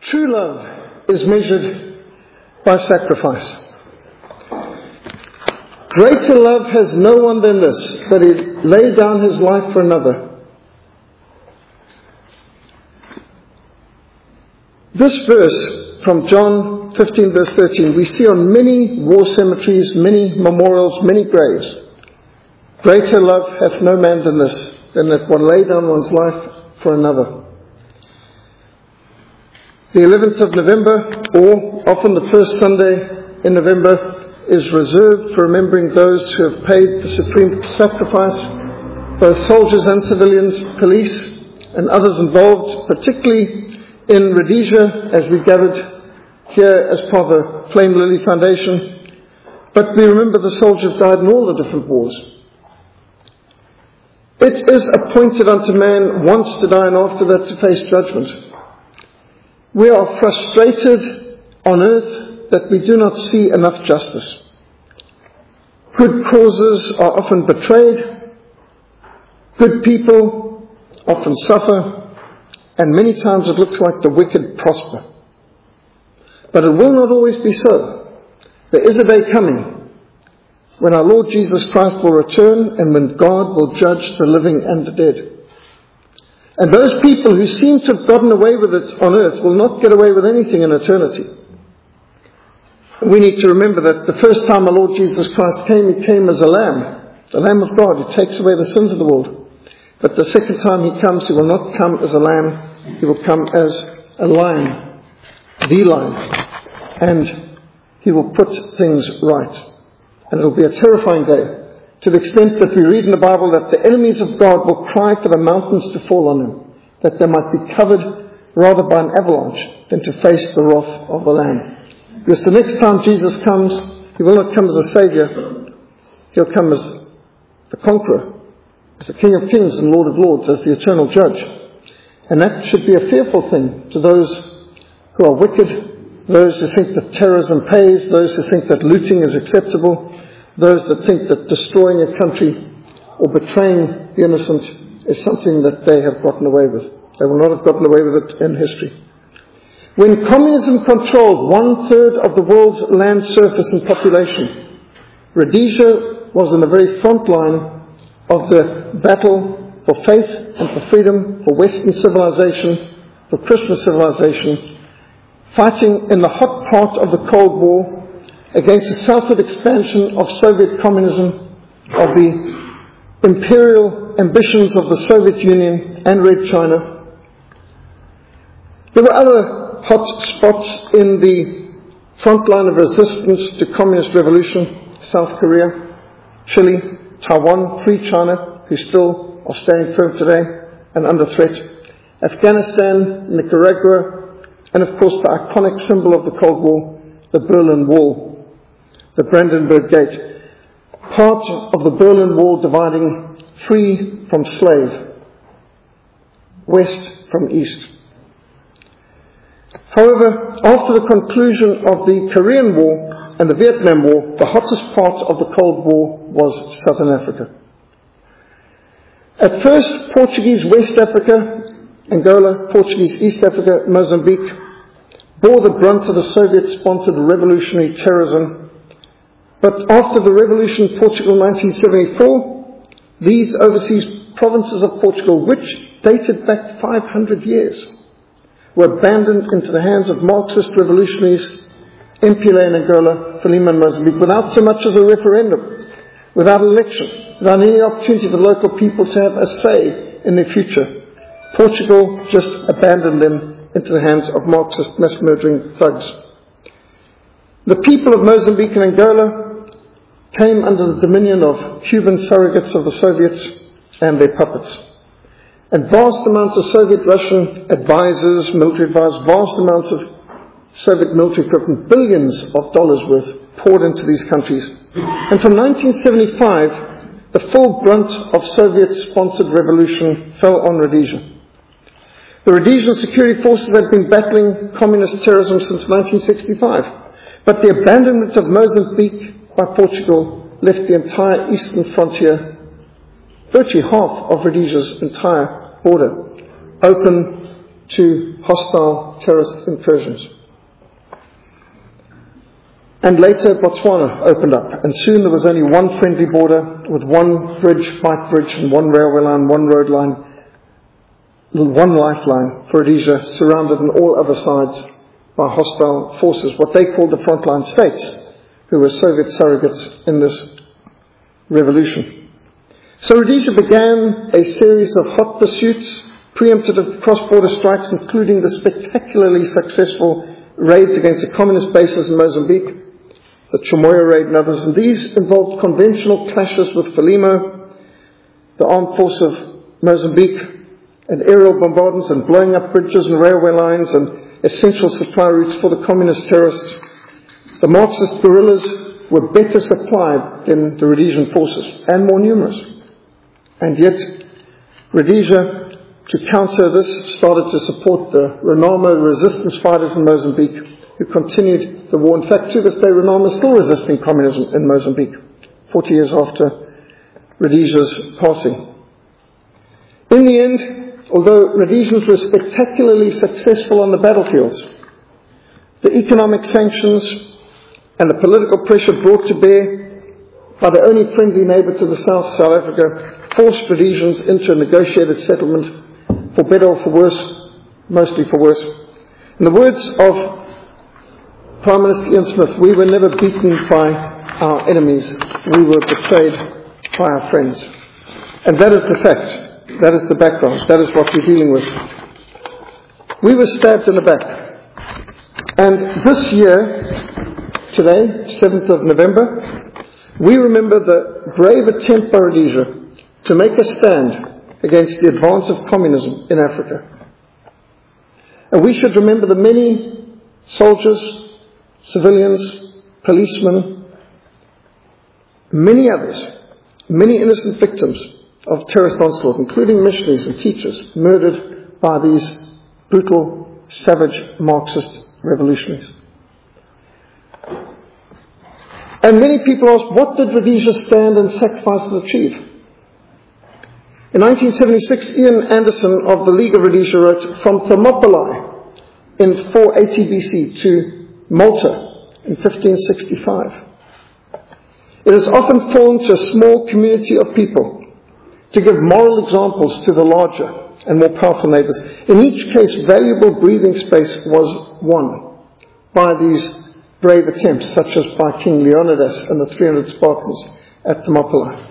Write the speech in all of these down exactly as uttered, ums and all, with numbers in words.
True love is measured by sacrifice. Greater love has no one than this, that he laid down his life for another. This verse from John fifteen verse thirteen, we see on many war cemeteries, many memorials, many graves. Greater love hath no man than this, than that one lay down one's life for another. The eleventh of November, or often the first Sunday in November, is reserved for remembering those who have paid the supreme sacrifice, both soldiers and civilians, police and others involved, particularly in Rhodesia, as we gathered here as part of the Flame Lily Foundation. But we remember the soldiers died in all the different wars. It is appointed unto man once to die, and after that to face judgment. We are frustrated on earth that we do not see enough justice. Good causes are often betrayed. Good people often suffer. And many times it looks like the wicked prosper. But it will not always be so. There is a day coming when our Lord Jesus Christ will return and when God will judge the living and the dead. And those people who seem to have gotten away with it on earth will not get away with anything in eternity. We need to remember that the first time our Lord Jesus Christ came, He came as a lamb, the Lamb of God who takes away the sins of the world. But the second time He comes, He will not come as a lamb, He will come as a lion, the lion. And He will put things right. And it will be a terrifying day, to the extent that we read in the Bible that the enemies of God will cry for the mountains to fall on them, that they might be covered rather by an avalanche than to face the wrath of the Lamb. Because the next time Jesus comes, He will not come as a Saviour, He'll come as the conqueror, as the King of Kings and Lord of Lords, as the eternal judge. And that should be a fearful thing to those who are wicked, those who think that terrorism pays, those who think that looting is acceptable, those that think that destroying a country or betraying the innocent is something that they have gotten away with. They will not have gotten away with it in history. When communism controlled one-third of the world's land surface and population, Rhodesia was in the very front line of the battle for faith and for freedom, for Western civilization, for Christian civilization, fighting in the hot part of the Cold War against the southward expansion of Soviet communism, of the imperial ambitions of the Soviet Union and Red China. There were other hot spots in the front line of resistance to communist revolution: South Korea, Chile, Taiwan, Free China, who still are standing firm today and under threat, Afghanistan, Nicaragua, and of course the iconic symbol of the Cold War, the Berlin Wall, the Brandenburg Gate, part of the Berlin Wall dividing free from slave, west from east. However, after the conclusion of the Korean War and the Vietnam War, the hottest part of the Cold War was Southern Africa. At first, Portuguese West Africa, Angola, Portuguese East Africa, Mozambique, bore the brunt of the Soviet-sponsored revolutionary terrorism. But after the revolution in Portugal in nineteen seventy-four, these overseas provinces of Portugal, which dated back five hundred years, were abandoned into the hands of Marxist revolutionaries, Mpile in Angola, Frelimo in Mozambique, without so much as a referendum, without election, without any opportunity for local people to have a say in their future. Portugal just abandoned them into the hands of Marxist mass-murdering thugs. The people of Mozambique and Angola came under the dominion of Cuban surrogates of the Soviets and their puppets. And vast amounts of Soviet Russian advisors, military advisors, vast amounts of Soviet military equipment, billions of dollars worth, poured into these countries. And from nineteen seventy-five, the full brunt of Soviet-sponsored revolution fell on Rhodesia. The Rhodesian security forces had been battling communist terrorism since nineteen sixty-five. But the abandonment of Mozambique by Portugal left the entire eastern frontier, virtually half of Rhodesia's entire border, open to hostile terrorist incursions. And later Botswana opened up, and soon there was only one friendly border with one bridge, bike bridge, and one railway line, one road line, one lifeline for Rhodesia, surrounded on all other sides by hostile forces, what they called the frontline states, who were Soviet surrogates in this revolution. So Rhodesia began a series of hot pursuits, preemptive cross-border strikes, including the spectacularly successful raids against the communist bases in Mozambique, the Chimoio raid and others, and these involved conventional clashes with Frelimo, the armed force of Mozambique, and aerial bombardments and blowing up bridges and railway lines and essential supply routes for the communist terrorists. The Marxist guerrillas were better supplied than the Rhodesian forces and more numerous. And yet, Rhodesia, to counter this, started to support the Renamo resistance fighters in Mozambique, who continued the war. In fact, to this day, Renamo is still resisting communism in Mozambique, forty years after Rhodesia's passing. In the end, although Rhodesians were spectacularly successful on the battlefields, the economic sanctions and the political pressure brought to bear by the only friendly neighbour to the south, South Africa, forced Rhodesians into a negotiated settlement, for better or for worse, mostly for worse. In the words of Prime Minister Ian Smith, we were never beaten by our enemies, we were betrayed by our friends. And that is the fact, that is the background, that is what we're dealing with. We were stabbed in the back. And this year, today, seventh of November, we remember the brave attempt by Rhodesia to make a stand against the advance of communism in Africa. And we should remember the many soldiers, civilians, policemen, many others, many innocent victims of terrorist onslaught, including missionaries and teachers, murdered by these brutal, savage Marxist revolutionaries. And many people ask, what did Rhodesia stand and sacrifices achieve? In nineteen seventy-six, Ian Anderson of the League of Rhodesia wrote, from Thermopylae in four eighty B C to Malta in fifteen sixty-five. It has often fallen to a small community of people to give moral examples to the larger and more powerful neighbours. In each case, valuable breathing space was won by these brave attempts, such as by King Leonidas and the three hundred Spartans at Thermopylae.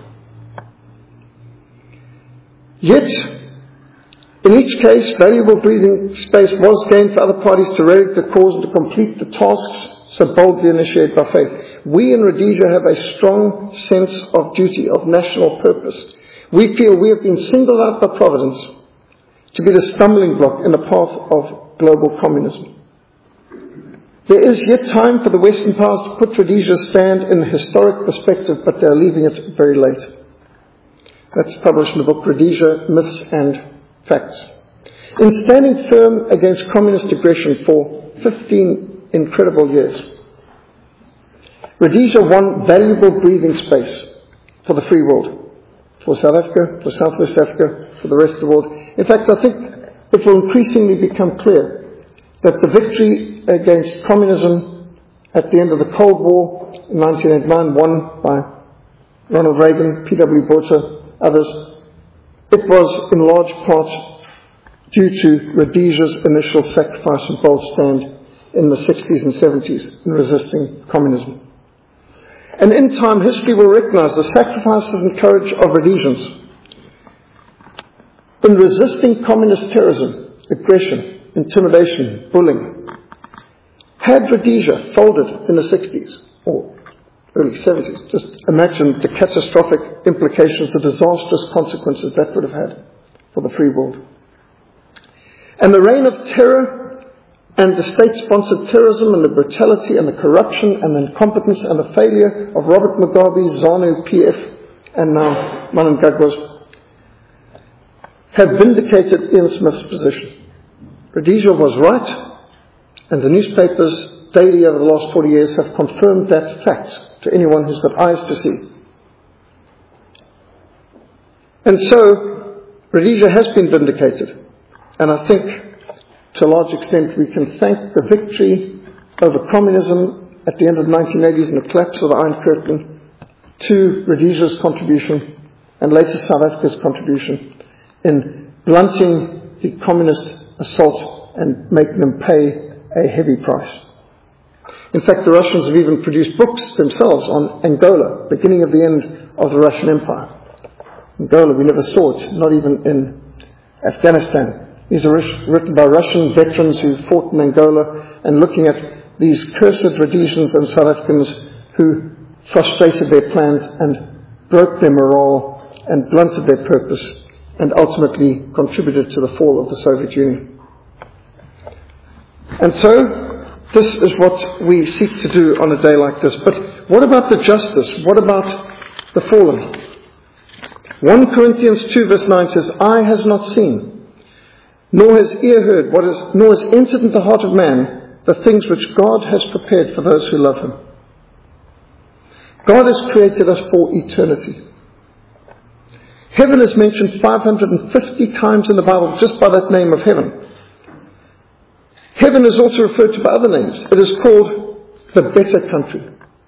Yet, in each case, valuable breathing space was gained for other parties to rally the cause and to complete the tasks so boldly initiated by faith. We in Rhodesia have a strong sense of duty, of national purpose. We feel we have been singled out by Providence to be the stumbling block in the path of global communism. There is yet time for the Western powers to put Rhodesia's stand in a historic perspective, but they are leaving it very late. That's published in the book Rhodesia, Myths and Facts. In standing firm against communist aggression for fifteen incredible years, Rhodesia won valuable breathing space for the free world, for South Africa, for Southwest Africa, for the rest of the world. In fact, I think it will increasingly become clear that the victory against communism at the end of the Cold War in nineteen eighty-nine, won by Ronald Reagan, P W Botha, others, it was in large part due to Rhodesia's initial sacrifice and bold stand in the sixties and seventies in resisting communism. And in time, history will recognize the sacrifices and courage of Rhodesians in resisting communist terrorism, aggression, intimidation, bullying. Had Rhodesia folded in the sixties or early seventies, just imagine the catastrophic implications, the disastrous consequences that would have had for the free world. And the reign of terror and the state-sponsored terrorism and the brutality and the corruption and the incompetence and the failure of Robert Mugabe, ZANU P F, and now Mnangagwa's have vindicated Ian Smith's position. Rhodesia was right, and the newspapers daily over the last forty years have confirmed that fact to anyone who's got eyes to see. And so, Rhodesia has been vindicated. And I think to a large extent, we can thank the victory over communism at the end of the nineteen eighties and the collapse of the Iron Curtain to Rhodesia's contribution and later South Africa's contribution in blunting the communist assault and making them pay a heavy price. In fact, the Russians have even produced books themselves on Angola, beginning of the end of the Russian Empire. Angola, we never saw it, not even in Afghanistan. These are written by Russian veterans who fought in Angola and looking at these cursed Rhodesians and South Africans who frustrated their plans and broke their morale and blunted their purpose and ultimately contributed to the fall of the Soviet Union. And so, this is what we seek to do on a day like this. But what about the justice? What about the fallen? First Corinthians two verse nine says, "Eye has not seen, nor has ear heard, what is, nor has entered into the heart of man, the things which God has prepared for those who love Him." God has created us for eternity. Heaven is mentioned five hundred fifty times in the Bible just by that name of heaven. Heaven is also referred to by other names. It is called the better country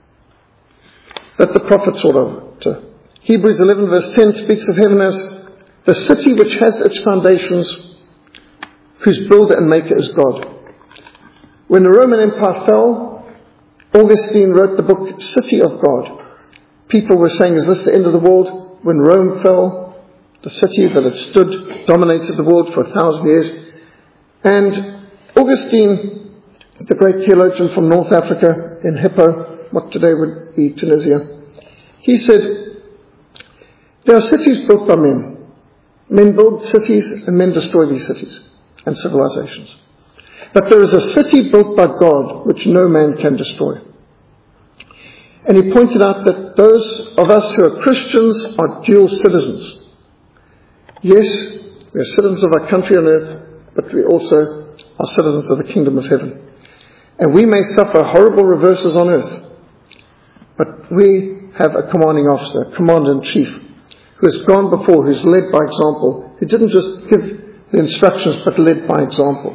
that the prophet sought after. Hebrews eleven verse ten speaks of heaven as the city which has its foundations, whose builder and maker is God. When the Roman Empire fell, Augustine wrote the book City of God. People were saying, is this the end of the world? When Rome fell, the city that had stood dominated the world for a thousand years. And Augustine, the great theologian from North Africa in Hippo, what today would be Tunisia, he said, there are cities built by men. Men build cities and men destroy these cities and civilizations. But there is a city built by God which no man can destroy. And he pointed out that those of us who are Christians are dual citizens. Yes, we are citizens of our country on earth, but we also are citizens of the kingdom of heaven. And we may suffer horrible reverses on earth, but we have a commanding officer, a commander-in-chief, who has gone before, who's led by example, who didn't just give the instructions, but led by example.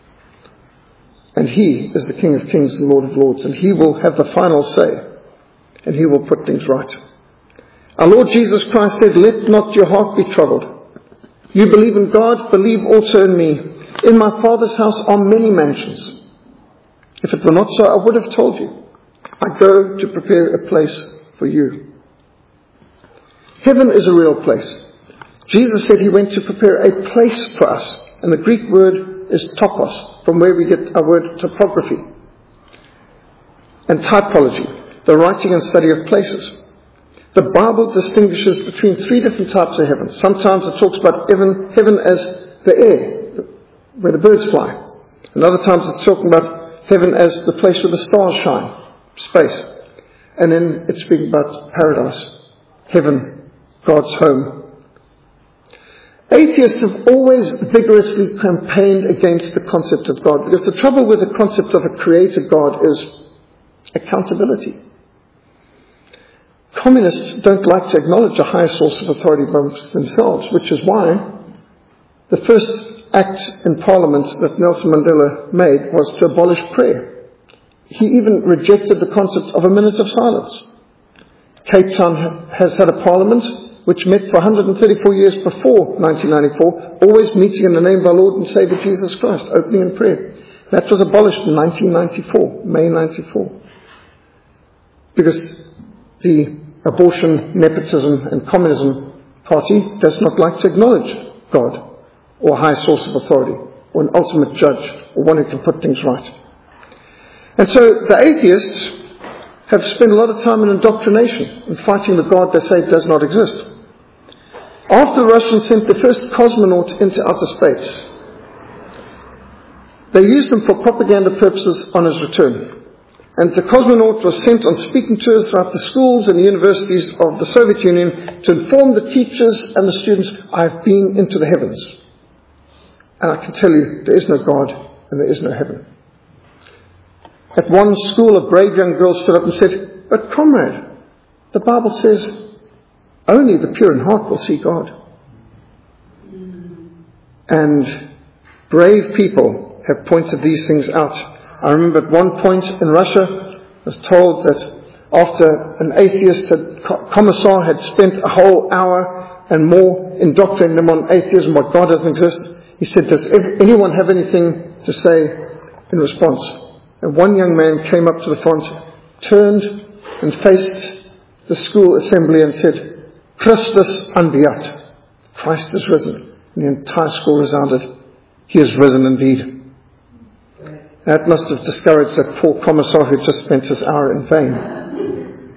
And He is the King of Kings and Lord of Lords, and He will have the final say, and He will put things right. Our Lord Jesus Christ said, "Let not your heart be troubled. You believe in God, believe also in me. In my Father's house are many mansions. If it were not so, I would have told you. I go to prepare a place for you." Heaven is a real place. Jesus said He went to prepare a place for us. And the Greek word is topos, from where we get our word topography. And typology, the writing and study of places. The Bible distinguishes between three different types of heaven. Sometimes it talks about heaven, heaven as the air, where the birds fly. And other times it's talking about heaven as the place where the stars shine, space. And then it's speaking about paradise, heaven, God's home. Atheists have always vigorously campaigned against the concept of God, because the trouble with the concept of a creator God is accountability. Communists don't like to acknowledge a higher source of authority amongst themselves, which is why the first act in Parliament that Nelson Mandela made was to abolish prayer. He even rejected the concept of a minute of silence. Cape Town has had a Parliament which met for one hundred thirty-four years before nineteen ninety-four, always meeting in the name of our Lord and Saviour Jesus Christ, opening in prayer. That was abolished in nineteen ninety-four, May ninety-four. Because the abortion, nepotism and communism party does not like to acknowledge God or a high source of authority or an ultimate judge or one who can put things right. And so the atheists have spent a lot of time in indoctrination in fighting the God they say does not exist. After the Russians sent the first cosmonaut into outer space, they used him for propaganda purposes on his return. And the cosmonaut was sent on speaking tours throughout the schools and the universities of the Soviet Union to inform the teachers and the students, "I've been into the heavens. And I can tell you, there is no God and there is no heaven." At one school, a brave young girl stood up and said, "But comrade, the Bible says only the pure in heart will see God." And brave people have pointed these things out. I remember at one point in Russia, I was told that after an atheist had, commissar had spent a whole hour and more indoctrinating them on atheism, what God doesn't exist, he said, does anyone have anything to say in response? And one young man came up to the front, turned and faced the school assembly and said, Christus anbiat, Christ is risen. And the entire school resounded, He is risen indeed. That must have discouraged that poor commissar who just spent his hour in vain.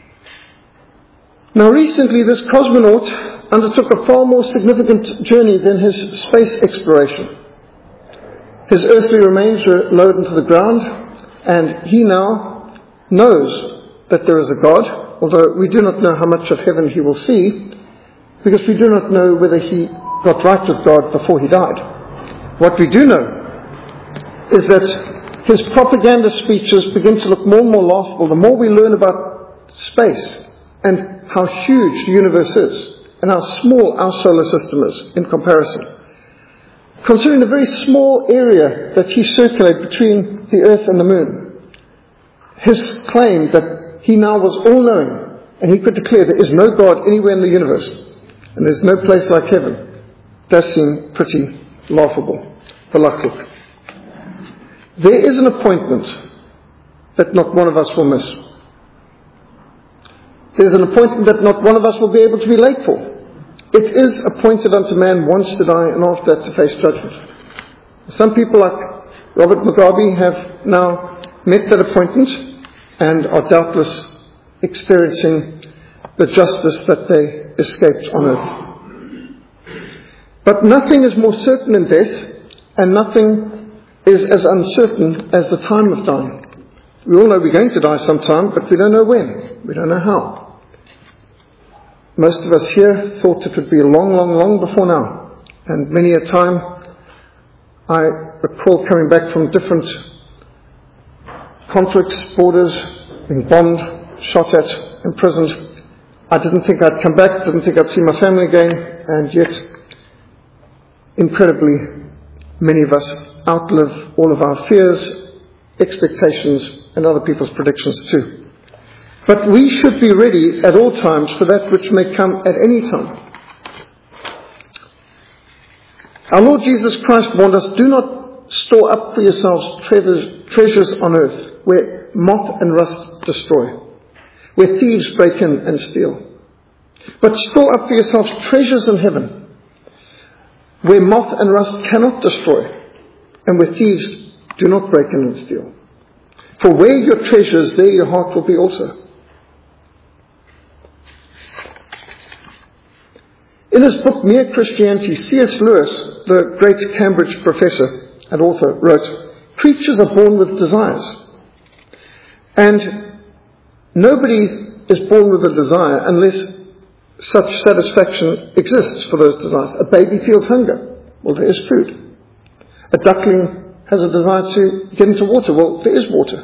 Now recently this cosmonaut undertook a far more significant journey than his space exploration. His earthly remains were lowered into the ground, and he now knows that there is a God, although we do not know how much of heaven he will see, because we do not know whether he got right with God before he died. What we do know is that his propaganda speeches begin to look more and more laughable the more we learn about space and how huge the universe is and how small our solar system is in comparison. Considering the very small area that he circulated between the Earth and the Moon, his claim that he now was all-knowing and he could declare there is no God anywhere in the universe and there's no place like heaven does seem pretty laughable. Belachlik. There is an appointment that not one of us will miss. There's an appointment that not one of us will be able to be late for. It is appointed unto man once to die and after that to face judgment. Some people like Robert Mugabe have now met that appointment and are doubtless experiencing the justice that they escaped on earth. But nothing is more certain than death, and nothing is as uncertain as the time of dying. We all know we're going to die sometime, but we don't know when. We don't know how. Most of us here thought it would be long, long, long before now. And many a time I recall coming back from different conflicts, borders, being bombed, shot at, imprisoned. I didn't think I'd come back, didn't think I'd see my family again, and yet, incredibly, many of us outlive all of our fears, expectations, and other people's predictions too. But we should be ready at all times for that which may come at any time. Our Lord Jesus Christ warned us, do not store up for yourselves treasures on earth, where moth and rust destroy, where thieves break in and steal. But store up for yourselves treasures in heaven, where moth and rust cannot destroy, and where thieves do not break in and steal. For where your treasure is, there your heart will be also. In his book, Mere Christianity, C S Lewis, the great Cambridge professor and author, wrote, creatures are born with desires. And nobody is born with a desire unless such satisfaction exists for those desires. A baby feels hunger. Well, there is food. A duckling has a desire to get into water. Well, there is water.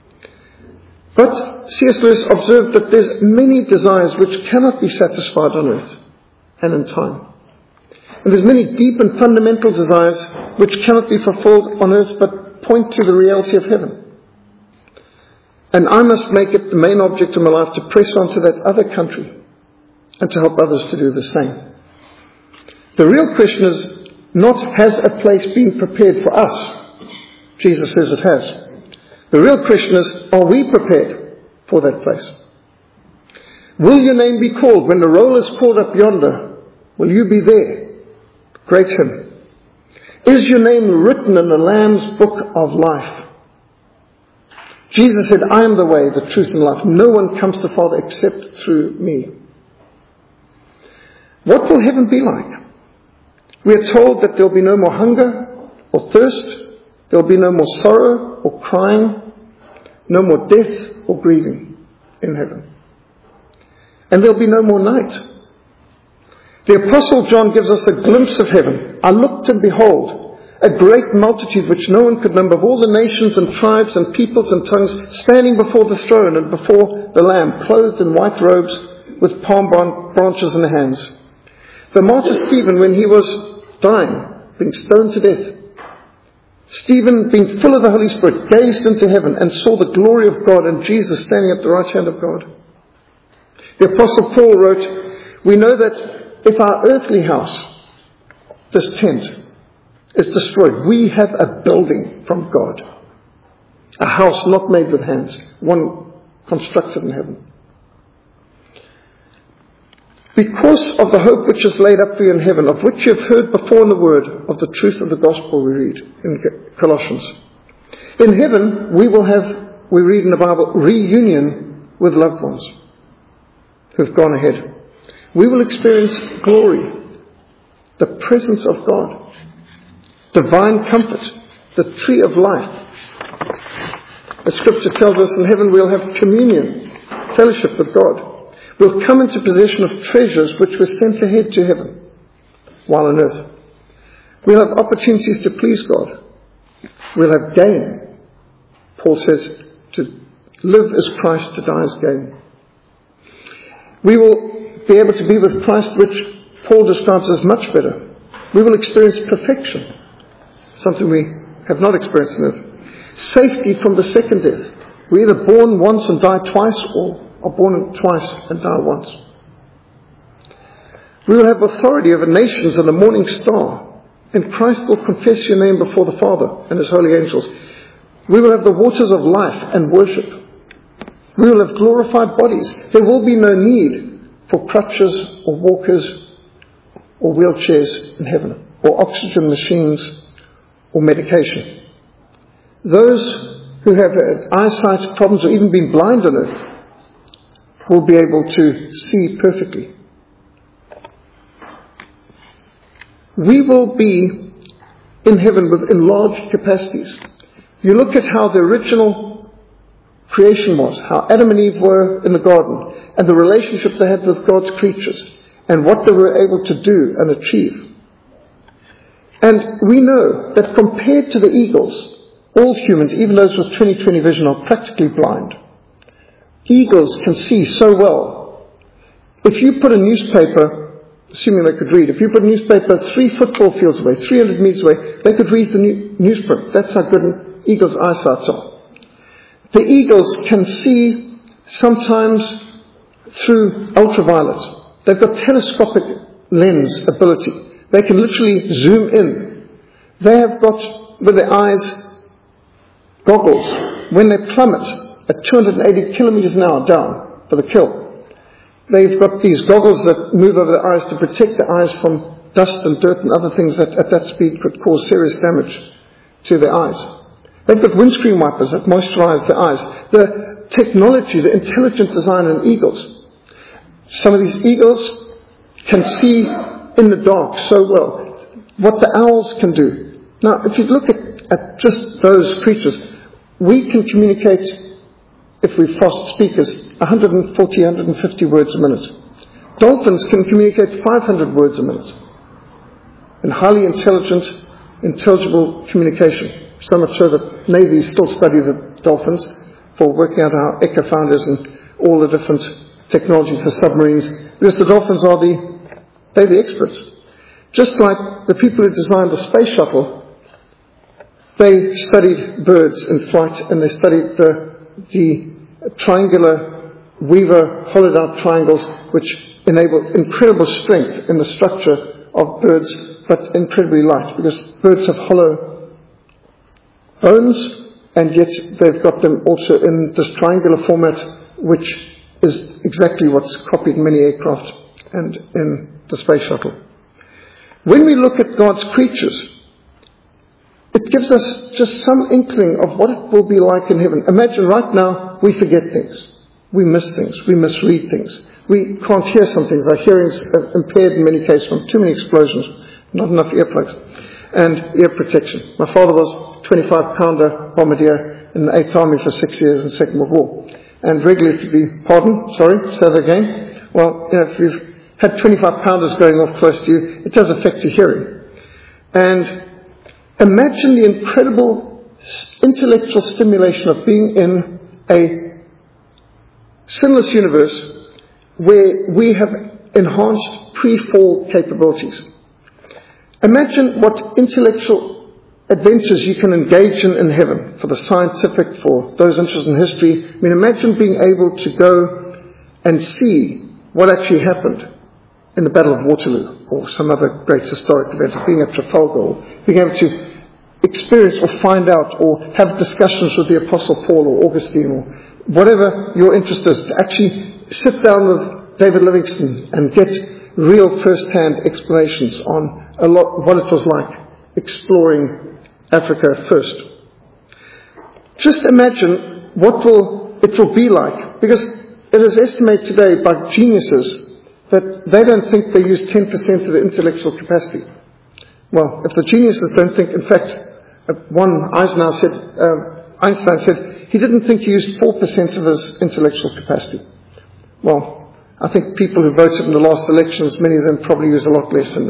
But C S Lewis observed that there's many desires which cannot be satisfied on earth and in time. And there's many deep and fundamental desires which cannot be fulfilled on earth but point to the reality of heaven. And I must make it the main object of my life to press on to that other country and to help others to do the same. The real question is not, has a place been prepared for us? Jesus says it has. The real question is, are we prepared for that place? Will your name be called when the roll is called up yonder? Will you be there? Great hymn. Is your name written in the Lamb's book of life? Jesus said, I am the way, the truth, and life. No one comes to the Father except through me. What will heaven be like? We are told that there will be no more hunger or thirst. There will be no more sorrow or crying. No more death or grieving in heaven. And there will be no more night. The Apostle John gives us a glimpse of heaven. I looked and behold, a great multitude which no one could number, of all the nations and tribes and peoples and tongues, standing before the throne and before the Lamb, clothed in white robes with palm branches in their hands. The martyr Stephen, when he was dying, being stoned to death, Stephen, being full of the Holy Spirit, gazed into heaven and saw the glory of God and Jesus standing at the right hand of God. The Apostle Paul wrote, we know that if our earthly house, this tent, is destroyed, we have a building from God. A house not made with hands, one constructed in heaven. Because of the hope which is laid up for you in heaven, of which you have heard before in the word of the truth of the gospel, we read in Colossians. In heaven, we will have, we read in the Bible, reunion with loved ones who've gone ahead. We will experience glory, the presence of God, divine comfort, the tree of life. The scripture tells us in heaven we'll have communion, fellowship with God. We'll come into possession of treasures which were sent ahead to heaven while on earth. We'll have opportunities to please God. We'll have gain. Paul says to live as Christ, to die as gain. We will be able to be with Christ, which Paul describes as much better. We will experience perfection, something we have not experienced on earth. Safety from the second death. We're either born once and die twice, or are born twice and die once. We will have authority over nations and the morning star, and Christ will confess your name before the Father and his holy angels. We will have the waters of life and worship. We will have glorified bodies. There will be no need for crutches or walkers or wheelchairs in heaven, or oxygen machines or medication. Those who have had eyesight problems or even been blind on earth will be able to see perfectly. We will be in heaven with enlarged capacities. You look at how the original creation was, how Adam and Eve were in the garden, and the relationship they had with God's creatures, and what they were able to do and achieve. And we know that compared to the eagles, all humans, even those with twenty twenty vision, are practically blind. Eagles can see so well. If you put a newspaper, assuming they could read, if you put a newspaper three football fields away, three hundred meters away, they could read the new, newsprint. That's how good an eagle's eyesight are. The eagles can see sometimes through ultraviolet. They've got telescopic lens ability. They can literally zoom in. They have got, with their eyes, goggles. When they plummet at two hundred eighty kilometers an hour down for the kill, they've got these goggles that move over their eyes to protect the eyes from dust and dirt and other things that at that speed could cause serious damage to their eyes. They've got windscreen wipers that moisturize their eyes. The technology, the intelligent design in eagles. Some of these eagles can see in the dark so well. What the owls can do. Now, if you look at, at just those creatures, we can communicate, if we fast speakers, one hundred forty, one hundred fifty words a minute. Dolphins can communicate five hundred words a minute. In highly intelligent, intelligible communication. So much so that navies still study the dolphins for working out how Eka founders and all the different technology for submarines. Because the dolphins are the, they're the experts. Just like the people who designed the space shuttle, they studied birds in flight, and they studied the, the triangular Weaver hollowed out triangles which enable incredible strength in the structure of birds, but incredibly light, because birds have hollow bones, and yet they've got them also in this triangular format, which is exactly what's copied in many aircraft and in the space shuttle. When we look at God's creatures, it gives us just some inkling of what it will be like in heaven. Imagine right now we forget things. We miss things. We misread things. We can't hear some things. Our hearing's impaired in many cases from too many explosions, not enough earplugs, and ear protection. My father was twenty-five pounder bombardier in the eighth Army for six years in the Second World War. And regularly to be, pardon, sorry, say that again. Well, you know, if you've had twenty-five pounders going off close to you, it does affect your hearing. And imagine the incredible intellectual stimulation of being in a sinless universe where we have enhanced pre-fall capabilities. Imagine what intellectual adventures you can engage in in heaven, for the scientific, for those interested in history. I mean, imagine being able to go and see what actually happened in the Battle of Waterloo, or some other great historic event, or being at Trafalgar, or being able to experience or find out or have discussions with the Apostle Paul or Augustine or whatever your interest is, to actually sit down with David Livingstone and get real first-hand explanations on a lot what it was like exploring Africa at first. Just imagine what will it will be like, because it is estimated today by geniuses that they don't think they use ten percent of their intellectual capacity. Well, if the geniuses don't think, in fact, one Eisenhower said, uh, Einstein said he didn't think he used four percent of his intellectual capacity. Well, I think people who voted in the last elections, many of them probably use a lot less than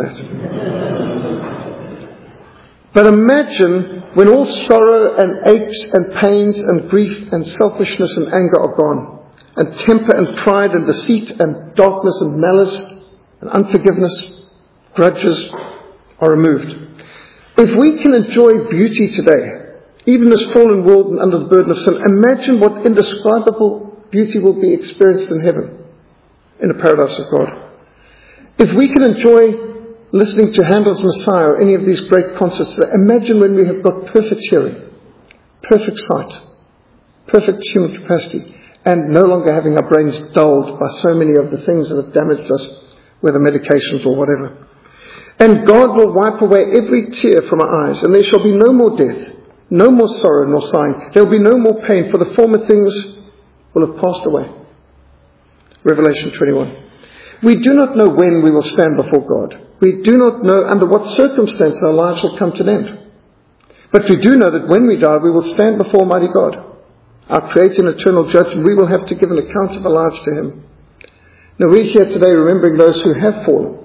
that. But imagine when all sorrow and aches and pains and grief and selfishness and anger are gone, and temper and pride and deceit and darkness and malice and unforgiveness, grudges are removed. If we can enjoy beauty today, even this fallen world and under the burden of sin, imagine what indescribable beauty will be experienced in heaven, in the paradise of God. If we can enjoy listening to Handel's Messiah or any of these great concerts today, imagine when we have got perfect hearing, perfect sight, perfect human capacity, and no longer having our brains dulled by so many of the things that have damaged us, whether medications or whatever. And God will wipe away every tear from our eyes, and there shall be no more death, no more sorrow nor sighing. There will be no more pain, for the former things will have passed away. Revelation twenty-one. We do not know when we will stand before God. We do not know under what circumstances our lives will come to an end. But we do know that when we die, we will stand before Almighty God, our Creator and eternal Judge, and we will have to give an account of our lives to Him. Now, we're here today remembering those who have fallen.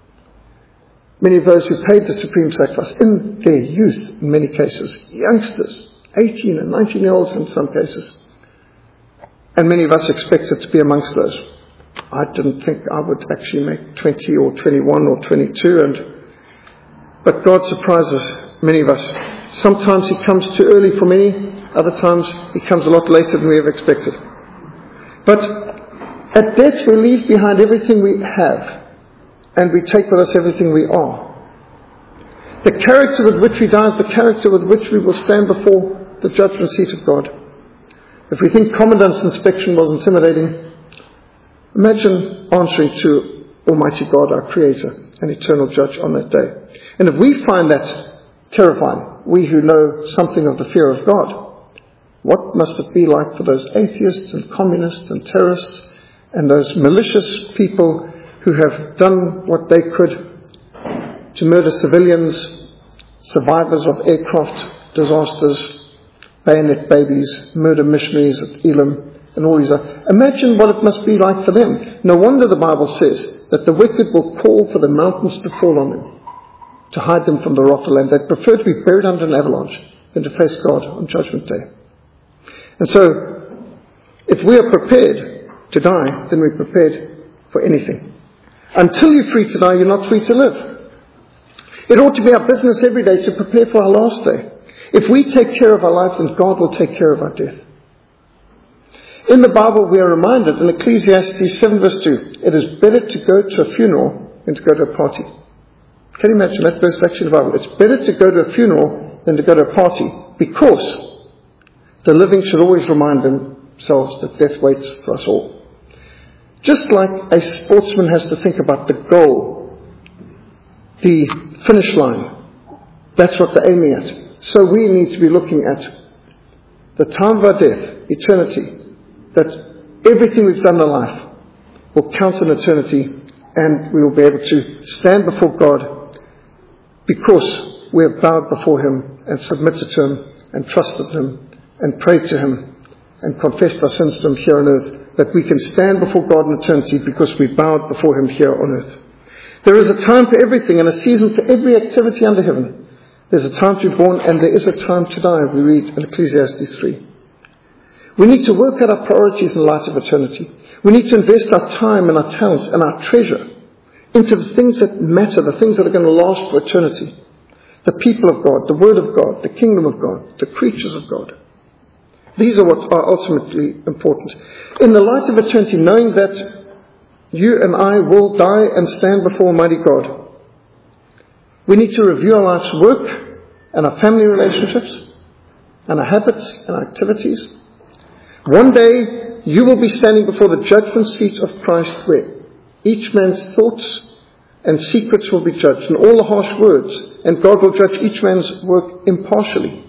Many of those who paid the supreme sacrifice in their youth, in many cases, youngsters, eighteen and nineteen-year-olds in some cases. And many of us expected to be amongst those. I didn't think I would actually make twenty or twenty-one or twenty-two, and but God surprises many of us. Sometimes He comes too early for many, other times He comes a lot later than we have expected. But at death we leave behind everything we have, and we take with us everything we are. The character with which we die is the character with which we will stand before the judgment seat of God. If we think Commandant's inspection was intimidating, imagine answering to Almighty God, our Creator and eternal Judge, on that day. And if we find that terrifying, we who know something of the fear of God, what must it be like for those atheists and communists and terrorists and those malicious people who have done what they could to murder civilians, survivors of aircraft disasters, bayonet babies, murder missionaries at Elam, and all these other. Imagine what it must be like for them. No wonder the Bible says that the wicked will call for the mountains to fall on them, to hide them from the wrath of the Lamb. They'd prefer to be buried under an avalanche than to face God on Judgment Day. And so, if we are prepared to die, then we're prepared for anything. Until you're free to die, you're not free to live. It ought to be our business every day to prepare for our last day. If we take care of our life, then God will take care of our death. In the Bible, we are reminded in Ecclesiastes seven verse two, it is better to go to a funeral than to go to a party. Can you imagine that verse actually in the Bible? It's better to go to a funeral than to go to a party, because the living should always remind themselves that death waits for us all. Just like a sportsman has to think about the goal, the finish line, that's what they're aiming at. So we need to be looking at the time of our death, eternity, that everything we've done in life will count in eternity, and we will be able to stand before God because we have bowed before Him and submitted to Him and trusted Him and prayed to Him and confessed our sins to Him here on earth, that we can stand before God in eternity because we bowed before Him here on earth. There is a time for everything and a season for every activity under heaven. There's a time to be born and there is a time to die, we read in Ecclesiastes three. We need to work out our priorities in light of eternity. We need to invest our time and our talents and our treasure into the things that matter, the things that are going to last for eternity. the people of God, the Word of God, the kingdom of God, the creatures of God. These are what are ultimately important. In the light of eternity, knowing that you and I will die and stand before Almighty God, we need to review our life's work and our family relationships and our habits and our activities. One day, you will be standing before the judgment seat of Christ, where each man's thoughts and secrets will be judged, and all the harsh words, and God will judge each man's work impartially.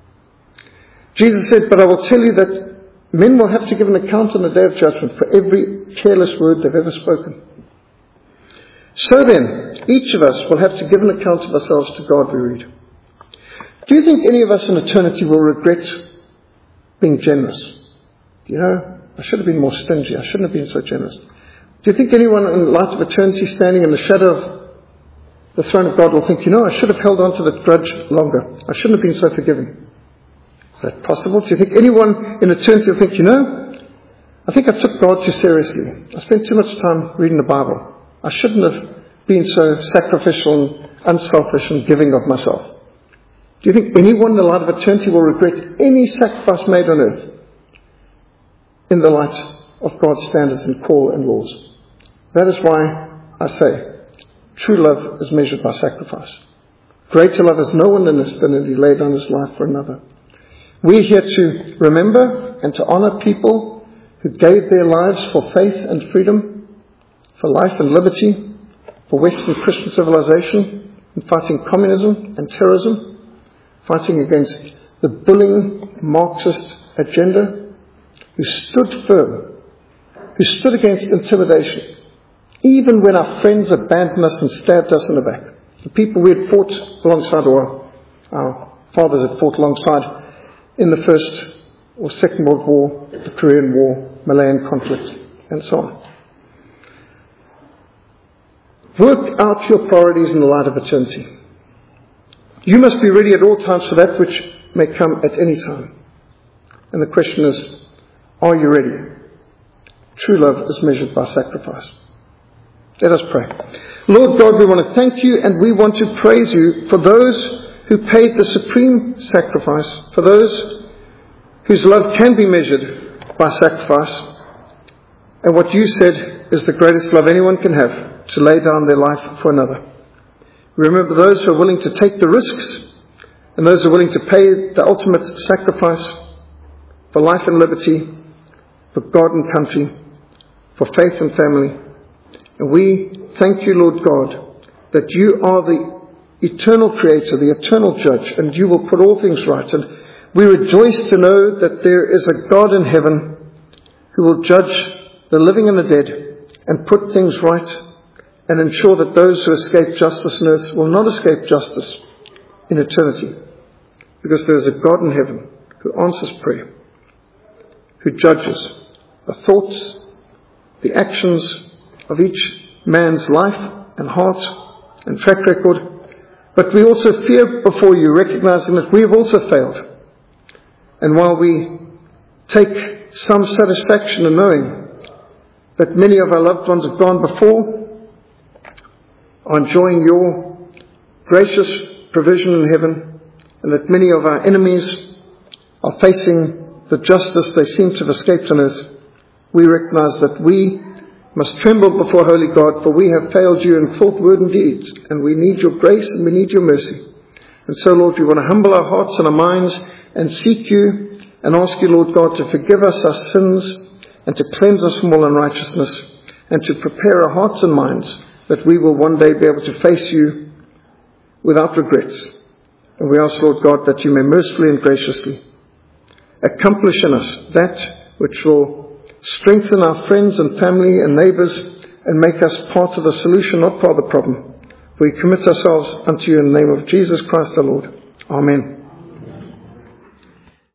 Jesus said, but I will tell you that men will have to give an account on the day of judgment for every careless word they've ever spoken. So then, each of us will have to give an account of ourselves to God, we read. Do you think any of us in eternity will regret being generous? You know, I should have been more stingy. I shouldn't have been so generous. Do you think anyone in light of eternity standing in the shadow of the throne of God will think, you know, I should have held on to that grudge longer. I shouldn't have been so forgiving. Is that possible? Do you think anyone in eternity will think, you know, I think I took God too seriously. I spent too much time reading the Bible. I shouldn't have been so sacrificial and unselfish and giving of myself. Do you think anyone in the light of eternity will regret any sacrifice made on earth in the light of God's standards and call and laws? That is why I say, true love is measured by sacrifice. Greater love has no one in us than he laid down his life for another. We're here to remember and to honor people who gave their lives for faith and freedom, for life and liberty, for Western Christian civilization, in fighting communism and terrorism, fighting against the bullying Marxist agenda, who stood firm, who stood against intimidation, even when our friends abandoned us and stabbed us in the back. The people we had fought alongside, or our fathers had fought alongside in the First or Second World War, the Korean War, Malayan conflict, and so on. Work out your priorities in the light of eternity. You must be ready at all times for that which may come at any time. And the question is, are you ready? True love is measured by sacrifice. Let us pray. Lord God, we want to thank you and we want to praise you for those who paid the supreme sacrifice, for those whose love can be measured by sacrifice, and what you said is the greatest love anyone can have, to lay down their life for another. Remember those who are willing to take the risks and those who are willing to pay the ultimate sacrifice for life and liberty, for God and country, for faith and family. And we thank you, Lord God, that you are the eternal creator, the eternal judge, and you will put all things right. And we rejoice to know that there is a God in heaven who will judge the living and the dead and put things right and ensure that those who escape justice on earth will not escape justice in eternity. Because there is a God in heaven who answers prayer, who judges the thoughts, the actions of each man's life and heart and track record. But we also fear before you, recognizing that we have also failed. And while we take some satisfaction in knowing that many of our loved ones have gone before, are enjoying your gracious provision in heaven, and that many of our enemies are facing the justice they seem to have escaped on earth, we recognize that we must tremble before holy God, for we have failed you in thought, word and deed, and we need your grace and we need your mercy. And so, Lord, we want to humble our hearts and our minds and seek you and ask you, Lord God, to forgive us our sins and to cleanse us from all unrighteousness and to prepare our hearts and minds that we will one day be able to face you without regrets. And we ask, Lord God, that you may mercifully and graciously accomplish in us that which will strengthen our friends and family and neighbours and make us part of the solution, not part of the problem. We commit ourselves unto you in the name of Jesus Christ our Lord. Amen.